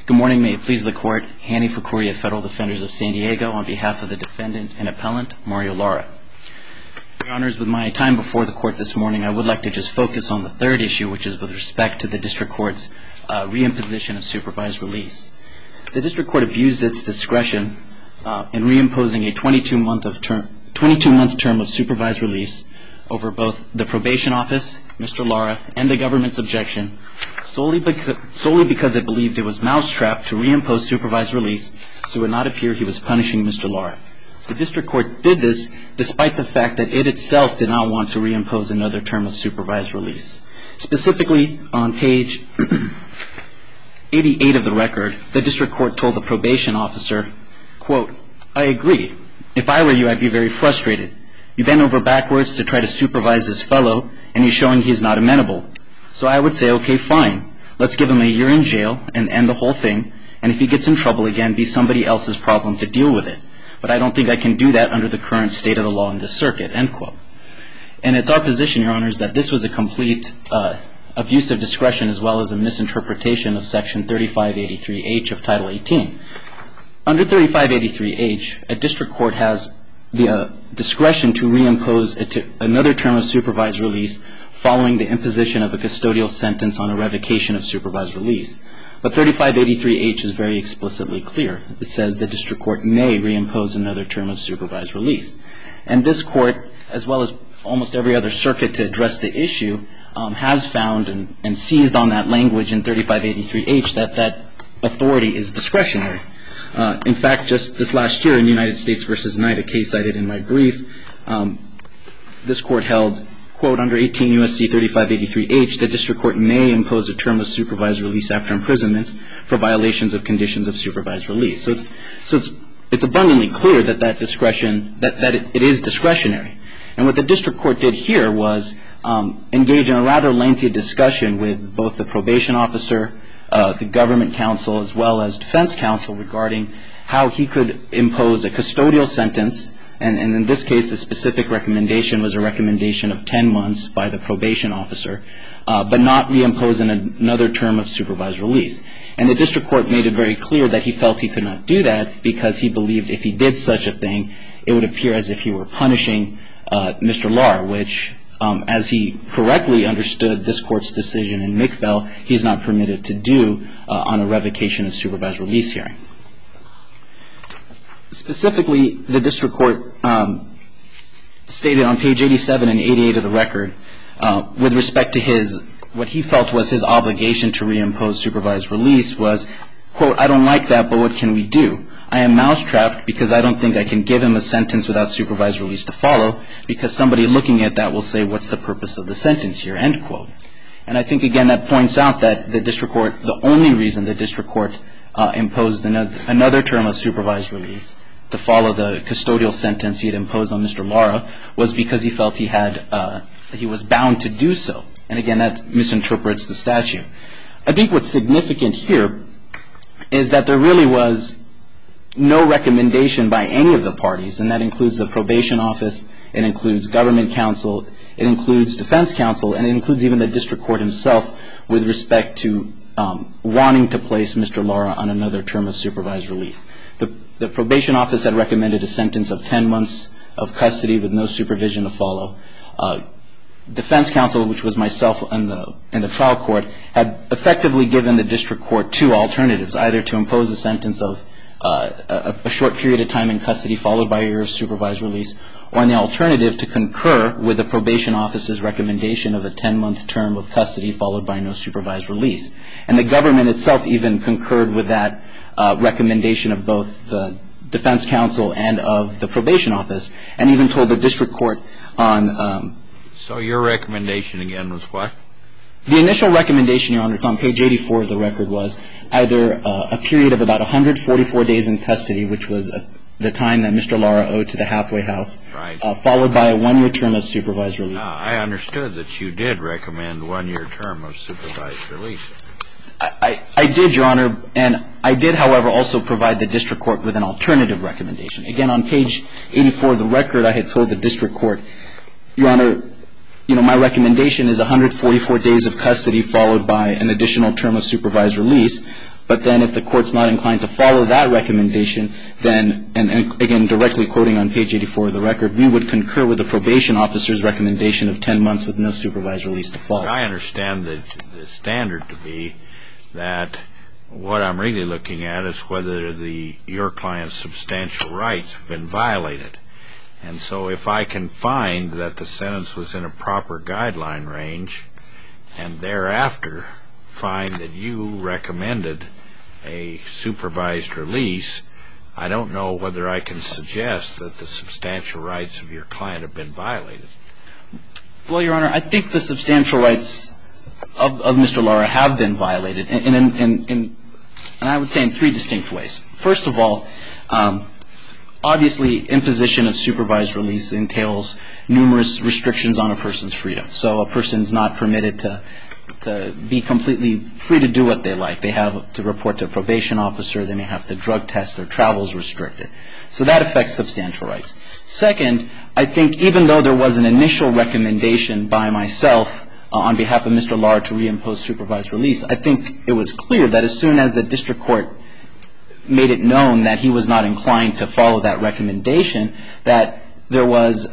Good morning. May it please the Court, Hanny Fukuria, Federal Defenders of San Diego, on behalf of the defendant and appellant, Mario Lara. Your Honors, with my time before the Court this morning, I would like to just focus on the third issue, which is with respect to the District Court's reimposition of supervised release. The District Court abused its discretion in reimposing a 22-month term of supervised release over both the probation office, Mr. Lara, and the government's objection, solely because it believed it was mousetrapped to reimpose supervised release so it would not appear he was punishing Mr. Lara. The District Court did this despite the fact that it itself did not want to reimpose another term of supervised release. Specifically, on page 88 of the record, the District Court told the probation officer, quote, "I agree. If I were you, I'd be very frustrated. You bent over backwards to try to supervise this fellow, and he's showing he's not amenable. So I would say, okay, fine. Let's give him a year in jail and end the whole thing, and if he gets in trouble again, be somebody else's problem to deal with it. But I don't think I can do that under the current state of the law in this circuit," end quote. And it's our position, Your Honors, that this was a complete abuse of discretion as well as a misinterpretation of Section 3583H of Title 18. Under 3583H, a district court has the discretion to reimpose another term of supervised release following the imposition of a custodial sentence on a revocation of supervised release. But 3583H is very explicitly clear. It says the district court may reimpose another term of supervised release. And this court, as well as almost every other circuit to address the issue, has found and seized on that language in 3583H that that authority is discretionary. In fact, just this last year in United States v. Knight, a case cited in my brief, this court held, quote, under 18 U.S.C. 3583H, the district court may impose a term of supervised release after imprisonment for violations of conditions of supervised release. So it's abundantly clear that that discretion, that it is discretionary. And what the district court did here was engage in a rather lengthy discussion with both the probation officer, the government counsel, as well as defense counsel regarding how he could impose a custodial sentence. And in this case, the specific recommendation was a recommendation of 10 months by the probation officer, but not reimpose another term of supervised release. And the district court made it very clear that he felt he could not do that because he believed if he did such a thing, it would appear as if he were punishing Mr. Lara, which, as he correctly understood this court's decision in McBell, he's not permitted to do on a revocation of supervised release hearing. Specifically, the district court stated on page 87 and 88 of the record, with respect to what he felt was his obligation to reimpose supervised release was, quote, "I don't like that, but what can we do? I am mousetrapped because I don't think I can give him a sentence without supervised release to follow, because somebody looking at that will say, what's the purpose of the sentence here?" End quote. And I think, again, that points out that the district court, the only reason the district court imposed another term of supervised release to follow the custodial sentence he had imposed on Mr. Lara was because he felt he was bound to do so. And again, that misinterprets the statute. I think what's significant here is that there really was no recommendation by any of the parties, and that includes the probation office, it includes government counsel, it includes defense counsel, and it includes even the district court himself with respect to wanting to place Mr. Lara on another term of supervised release. The probation office had recommended a sentence of 10 months of custody with no supervision to follow. Defense counsel, which was myself in the trial court, had effectively given the district court two alternatives, either to impose a sentence of a short period of time in custody followed by a year of supervised release, or in the alternative to concur with the probation office's recommendation of a 10-month term of custody followed by no supervised release. And the government itself even concurred with that recommendation of both the defense counsel and of the probation office, and even told the district court on... So your recommendation again was what? The initial recommendation, Your Honor, it's on page 84 of the record, was either a period of about 144 days in custody, which was the time that Mr. Lara owed to the halfway house, right, followed by a one-year term of supervised release. I understood that you did recommend one-year term of supervised release. I did, Your Honor, and I did, however, also provide the district court with an alternative recommendation. Again, on page 84 of the record, I had told the district court, Your Honor, my recommendation is 144 days of custody followed by an additional term of supervised release. But then if the court's not inclined to follow that recommendation, then, and again, directly quoting on page 84 of the record, we would concur with the probation officer's recommendation of 10 months with no supervised release to follow. I understand the standard to be that what I'm really looking at is whether your client's substantial rights have been violated. And so if I can find that the sentence was in a proper guideline range and thereafter find that you recommended a supervised release, I don't know whether I can suggest that the substantial rights of your client have been violated. Well, Your Honor, I think the substantial rights of Mr. Lara have been violated, and I would say in three distinct ways. First of all, obviously, imposition of supervised release entails numerous restrictions on a person's freedom. So a person's not permitted to be completely free to do what they like. They have to report to a probation officer. They may have to drug test. Their travel's restricted. So that affects substantial rights. Second, I think even though there was an initial recommendation by myself on behalf of Mr. Lara to reimpose supervised release, I think it was clear that as soon as the district court made it known that he was not inclined to follow that recommendation, that there was,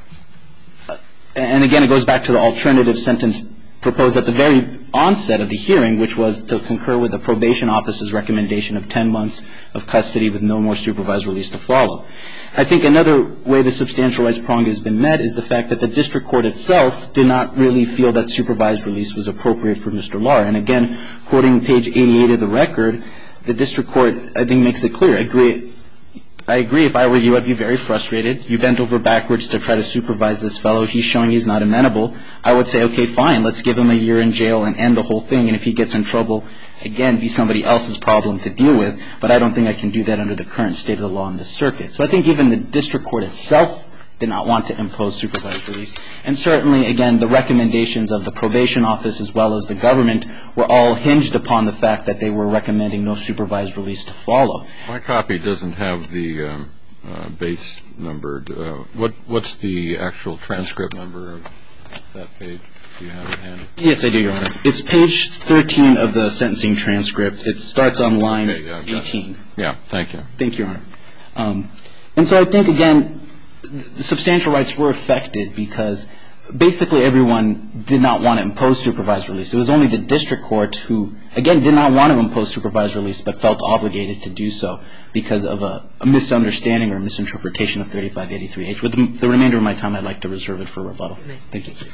and again it goes back to the alternative sentence proposed at the very onset of the hearing, which was to concur with the probation officer's recommendation of 10 months of custody with no more supervised release to follow. I think another way the substantial rights prong has been met is the fact that the district court itself did not really feel that supervised release was appropriate for Mr. Lara. And again, quoting page 88 of the record, the district court, I think, makes it clear. I agree. If I were you, I'd be very frustrated. You bent over backwards to try to supervise this fellow. He's showing he's not amenable. I would say, okay, fine. Let's give him a year in jail and end the whole thing. And if he gets in trouble, again, be somebody else's problem to deal with. But I don't think I can do that under the current state of the law in this circuit. So I think even the district court itself did not want to impose supervised release. And certainly, again, the recommendations of the probation office as well as the government were all hinged upon the fact that they were recommending no supervised release to follow. My copy doesn't have the base number. What's the actual transcript number of that page? Do you have it handy? Yes, I do, Your Honor. It's page 13 of the sentencing transcript. It starts on line 18. Yeah, thank you. Thank you, Your Honor. And so I think, again, the substantial rights were affected because basically everyone did not want to impose supervised release. It was only the district court who, again, did not want to impose supervised release but felt obligated to do so because of a misunderstanding or misinterpretation of 3583H. With the remainder of my time, I'd like to reserve it for rebuttal. Thank you.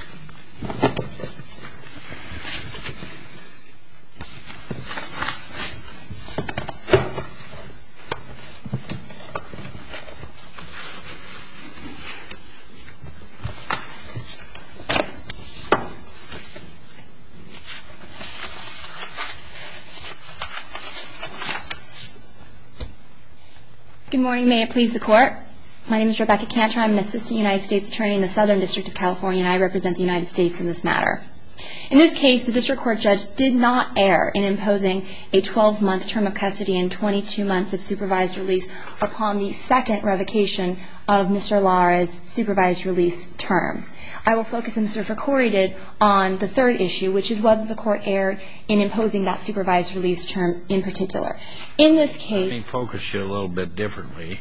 Good morning. May it please the Court. My name is Rebecca Cantor. I'm an assistant United States attorney in the Southern District of California, and I represent the United States in this matter. In this case, the district court judge did not err in imposing a 12-month term of custody and 22 months of supervised release upon the second revocation of Mr. Lara's supervised release term. I will focus, as Mr. Fakori did, on the third issue, which is whether the court erred in imposing that supervised release term in particular. In this case... Let me focus you a little bit differently.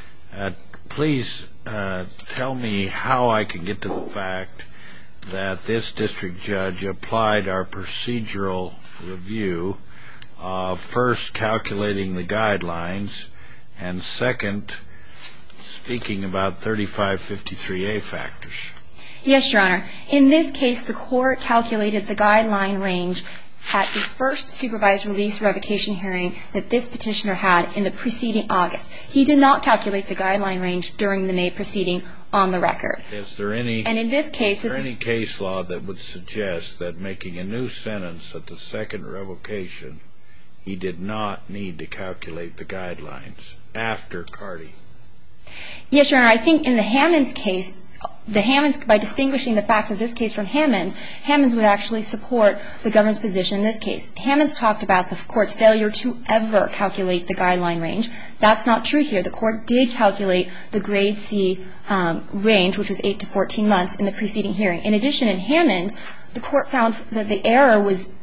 Please tell me how I can get to the fact that this district judge applied our procedural review of first calculating the guidelines and second speaking about 3553A factors. Yes, Your Honor. In this case, the court calculated the guideline range at the first supervised release revocation hearing that this petitioner had in the preceding August. He did not calculate the guideline range during the May proceeding on the record. Is there any case law that would suggest that making a new sentence at the second revocation, he did not need to calculate the guidelines after Carty? Yes, Your Honor. I think in the Hammonds case, by distinguishing the facts of this case from Hammonds would actually support the government's position in this case. Hammonds talked about the court's failure to ever calculate the guideline range. That's not true here. The court did calculate the grade C range, which was 8 to 14 months, in the preceding hearing. In addition, in Hammonds, the court found that the error was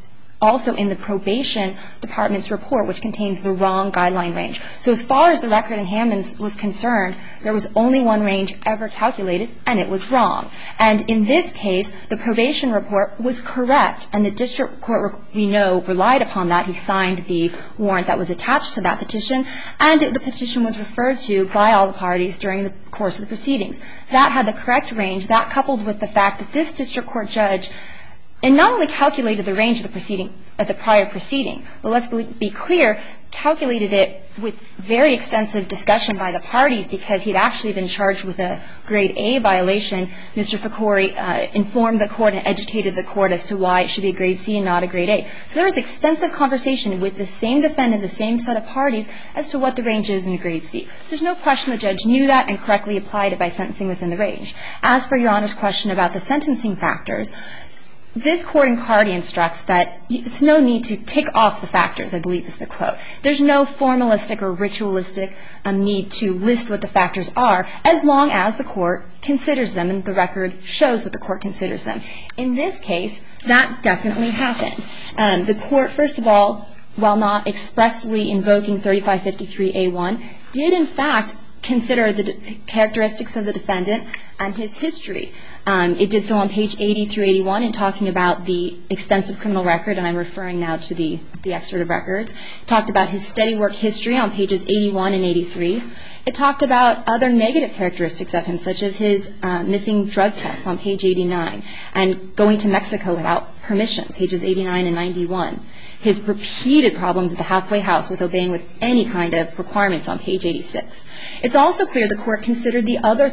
also in the probation department's report, which contained the wrong guideline range. So as far as the record in Hammonds was concerned, there was only one range ever calculated, and it was wrong. And in this case, the probation report was correct, and the district court, we know, relied upon that. He signed the warrant that was attached to that petition, and the petition was referred to by all the parties during the course of the proceedings. That had the correct range. That, coupled with the fact that this district court judge not only calculated the range of the proceeding at the prior proceeding, but let's be clear, calculated it with very extensive discussion by the parties because he'd actually been charged with a grade A violation. Mr. Fakori informed the court and educated the court as to why it should be a grade C and not a grade A. So there was extensive conversation with the same defendant, the same set of parties, as to what the range is in grade C. There's no question the judge knew that and correctly applied it by sentencing within the range. As for Your Honor's question about the sentencing factors, this court in Cardi instructs that it's no need to tick off the factors, I believe is the quote. There's no formalistic or ritualistic need to list what the factors are as long as the court considers them and the record shows that the court considers them. In this case, that definitely happened. The court, first of all, while not expressly invoking 3553A1, did in fact consider the characteristics of the defendant and his history. It did so on page 80 through 81 in talking about the extensive criminal record, and I'm referring now to the excerpt of records. It talked about his steady work history on pages 81 and 83. It talked about other negative characteristics of him, such as his missing drug tests on page 89 and going to Mexico without permission, pages 89 and 91. His repeated problems at the halfway house with obeying with any kind of requirements on page 86. It's also clear the court considered the other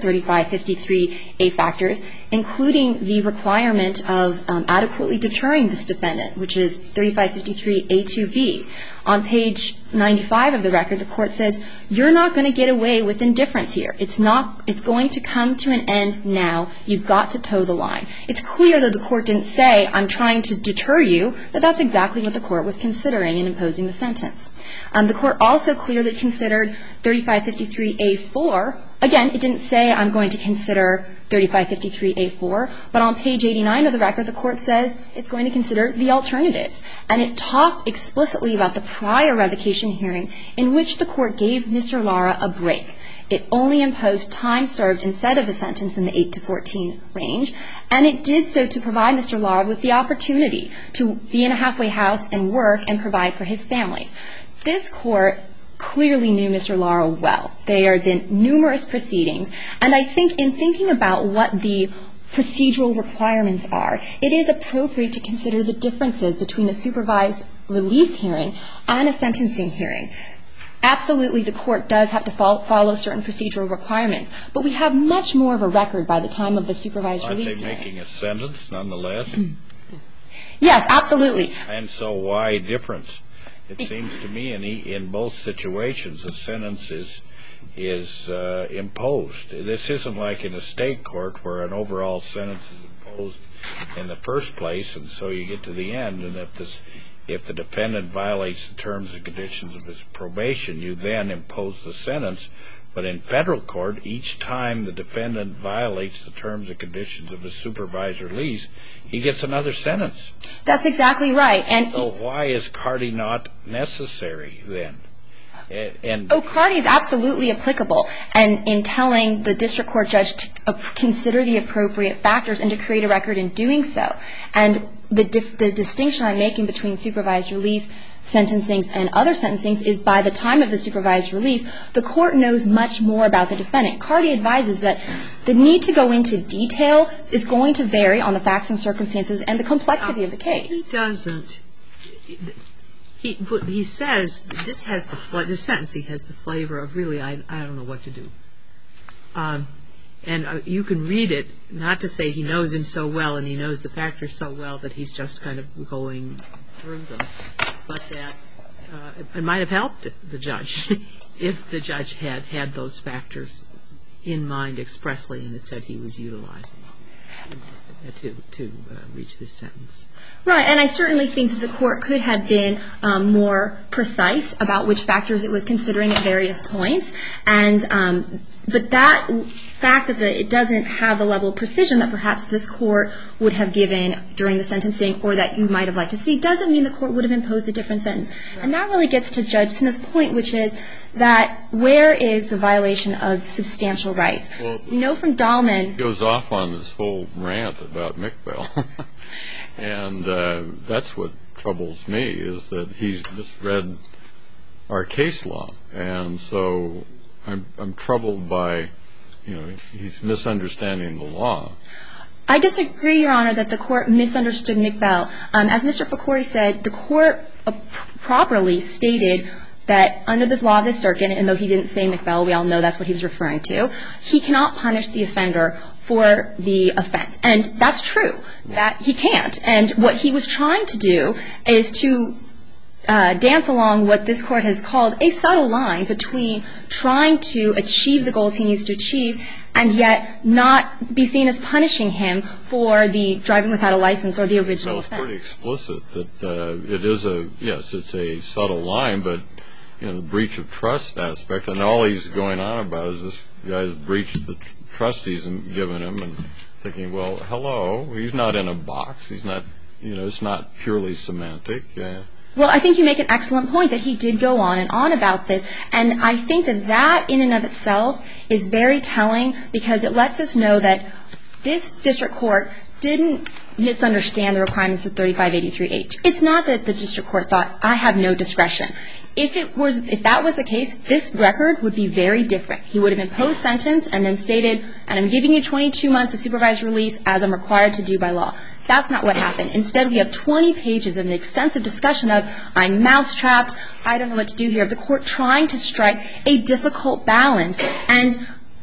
3553A factors, including the requirement of adequately deterring this defendant, which is 3553A2B. On page 95 of the record, the court says, you're not going to get away with indifference here. It's going to come to an end now. You've got to toe the line. It's clear that the court didn't say, I'm trying to deter you, but that's exactly what the court was considering in imposing the sentence. The court also clearly considered 3553A4. Again, it didn't say, I'm going to consider 3553A4, but on page 89 of the record, the court says it's going to consider the alternatives. And it talked explicitly about the prior revocation hearing in which the court gave Mr. Lara a break. It only imposed time served instead of a sentence in the 8 to 14 range, and it did so to provide Mr. Lara with the opportunity to be in a halfway house and work and provide for his families. This court clearly knew Mr. Lara well. There had been numerous proceedings, and I think in thinking about what the procedural requirements are, it is appropriate to consider the differences between a supervised release hearing and a sentencing hearing. Absolutely, the court does have to follow certain procedural requirements, but we have much more of a record by the time of the supervised release hearing. Aren't they making a sentence nonetheless? Yes, absolutely. And so why difference? It seems to me in both situations a sentence is imposed. This isn't like in a state court where an overall sentence is imposed in the first place, and so you get to the end, and if the defendant violates the terms and conditions of his probation, you then impose the sentence. But in federal court, each time the defendant violates the terms and conditions of his supervised release, he gets another sentence. That's exactly right. And so why is Cardi not necessary then? Cardi is absolutely applicable, and in telling the district court judge to consider the appropriate factors and to create a record in doing so. And the distinction I'm making between supervised release sentencings and other sentencings is by the time of the supervised release, the court knows much more about the defendant. Cardi advises that the need to go into detail is going to vary on the facts and circumstances and the complexity of the case. He doesn't. He says this sentencing has the flavor of really I don't know what to do. And you can read it, not to say he knows him so well and he knows the factors so well that he's just kind of going through them, but that it might have helped the judge if the judge had those factors in mind expressly and it said he was utilizing to reach this sentence. Right, and I certainly think that the court could have been more precise about which factors it was considering at various points, and But that fact that it doesn't have the level of precision that perhaps this court would have given during the sentencing or that you might have liked to see doesn't mean the court would have imposed a different sentence. Right. And that really gets to Judge Smith's point, which is that where is the violation of substantial rights? Well, we know from Dahlman... He goes off on this whole rant about McBell. And that's what troubles me, is that he's misread our case law. And so I'm troubled by, he's misunderstanding the law. I disagree, Your Honor, that the court misunderstood McBell. As Mr. Fakori said, the court properly stated that under this law of this circuit, and though he didn't say McBell, we all know that's what he was referring to, he cannot punish the offender for the offense. And that's true, that he can't. And what he was trying to do is to dance along what this court has called a subtle line between trying to achieve the goals he needs to achieve and yet not be seen as punishing him for the driving without a license or the original offense. It's pretty explicit that it is it's a subtle line, but the breach of trust aspect, and all he's going on about is this guy's breached the trust he's given him, and thinking, well, hello, he's not in a box, he's not, it's not purely semantic. Well, I think you make an excellent point that he did go on and on about this, and I think that in and of itself is very telling because it lets us know that this district court didn't misunderstand the requirements of 3583H. It's not that the district court thought, I have no discretion. If that was the case, this record would be very different. He would have imposed sentence and then stated, and I'm giving you 22 months of supervised release as I'm required to do by law. That's not what happened. Instead, we have 20 pages of an extensive discussion of, I'm mousetrapped, I don't know what to do here, the court trying to strike a difficult balance. And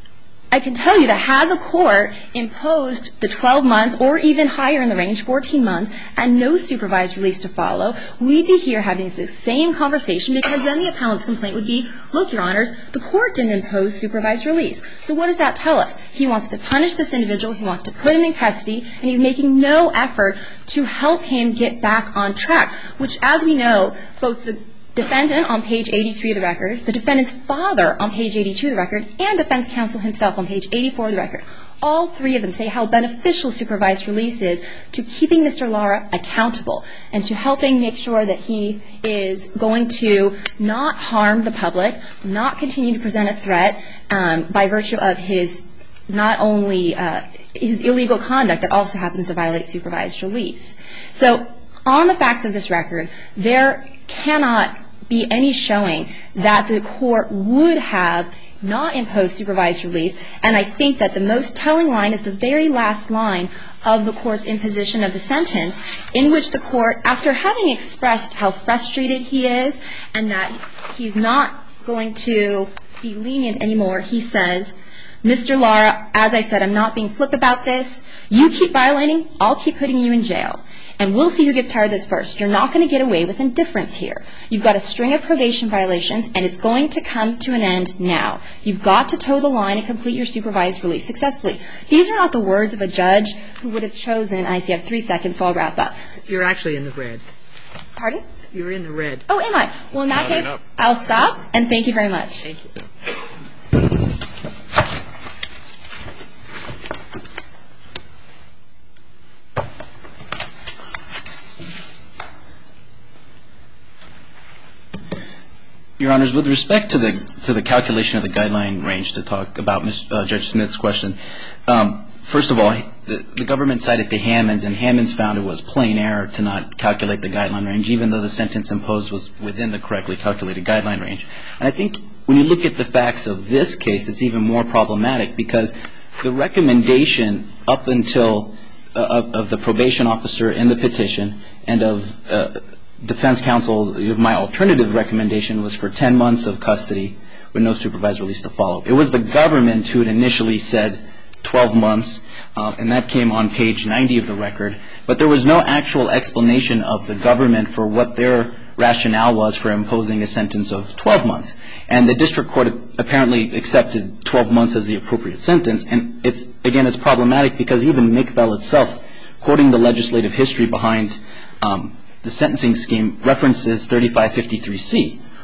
I can tell you that had the court imposed the 12 months or even higher in the range, 14 months, and no supervised release to follow, we'd be here having the same conversation because then the appellant's complaint would be, look, Your Honors, the court didn't impose supervised release. So what does that tell us? He wants to punish this individual, he wants to put him in custody, and he's making no effort to help him get back on track, which, as we know, both the defendant on page 83 of the record, the defendant's father on page 82 of the record, and defense counsel himself on page 84 of the record, all three of them say how beneficial supervised release is to keeping Mr. Lara accountable and to helping make sure that he is going to not harm the public, not continue to present a threat by virtue of his not only his illegal conduct that also happens to violate supervised release. So on the facts of this record, there cannot be any showing that the court would have not imposed supervised release, and I think that the most telling line is the very last line of the court's imposition of the sentence, in which the court, after having expressed how frustrated he is and that he's not going to be lenient anymore, he says, Mr. Lara, as I said, I'm not being flip about this. You keep violating, I'll keep putting you in jail. And we'll see who gets tired of this first. You're not going to get away with indifference here. You've got a string of probation violations, and it's going to come to an end now. You've got to toe the line and complete your supervised release successfully. These are not the words of a judge who would have chosen, I see I have 3 seconds, so I'll wrap up. You're actually in the red. Pardon? You're in the red. Oh, am I? Well, in that case, I'll stop, and thank you very much. Thank you. Your Honors, with respect to the calculation of the guideline range, to talk about Judge Smith's question, first of all, the government cited to Hammonds, and Hammonds found it was plain error to not calculate the guideline range, even though the sentence imposed was within the correctly calculated guideline range. And I think when you look at the facts of this case, it's even more problematic because the recommendation up until of the probation officer in the petition and of defense counsel, my alternative recommendation was for 10 months of custody with no supervised release to follow. It was the government who had initially said 12 months, and that came on page 90 of the record. But there was no actual explanation of the government for what their rationale was for imposing a sentence of 12 months. And the district court apparently accepted 12 months as the appropriate sentence. And it's problematic because even McBell itself, quoting the legislative history behind the sentencing scheme, references 3553C,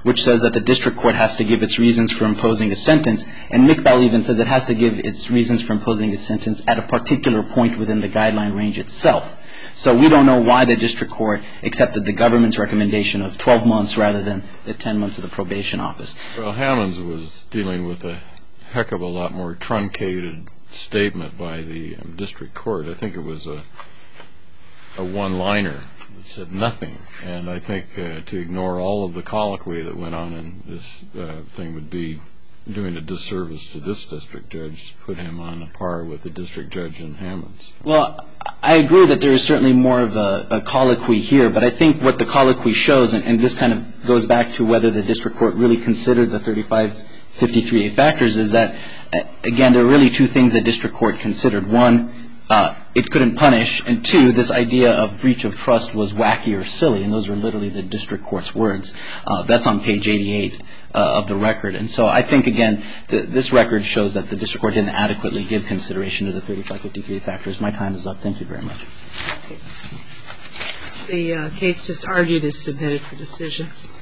which says that the district court has to give its reasons for imposing a sentence, and McBell even says it has to give its reasons for imposing a sentence at a particular point within the guideline range itself. So we don't know why the district court accepted the government's recommendation of 12 months rather than the 10 months of the probation office. Well, Hammonds was dealing with a heck of a lot more truncated statement by the district court. I think it was a one-liner that said nothing. And I think to ignore all of the colloquy that went on in this thing would be doing a disservice to this district judge, put him on a par with the district judge in Hammonds. Well, I agree that there is certainly more of a colloquy here, but I think what the colloquy shows, and this kind of goes back to whether the district court really considered the 3553A factors, is that, again, there are really two things the district court considered. One, it couldn't punish, and two, this idea of breach of trust was wacky or silly, and those are literally the district court's words. That's on page 88 of the record. And so I think, again, this record shows that the district court didn't adequately give consideration to the 3553 factors. My time is up. Thank you very much. The case just argued is submitted for decision.